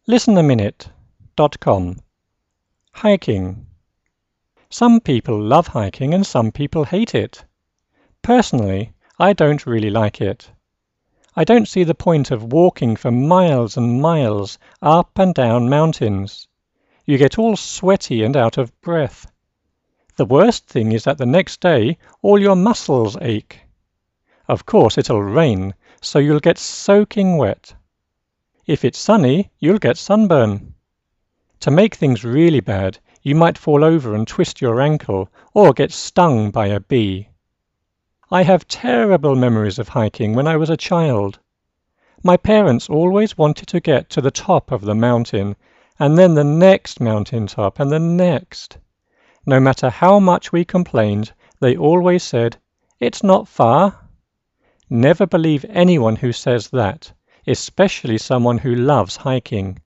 ListenAminute.com. Hiking. Some people love hiking and some people hate it. Personally, I don't really like it. I don't see the point of walking for miles and miles up and down mountains. You get all sweaty and out of breath. The worst thing is that the next day all your muscles ache. Of course it'll rain, so you'll get soaking wet. If it's sunny, you'll get sunburn. To make things really bad, you might fall over and twist your ankle or get stung by a bee. I have terrible memories of hiking when I was a child. My parents always wanted to get to the top of the mountain, and then the next mountain top, and the next. No matter how much we complained, they always said, "It's not far." Never believe anyone who says that, especially someone who loves hiking.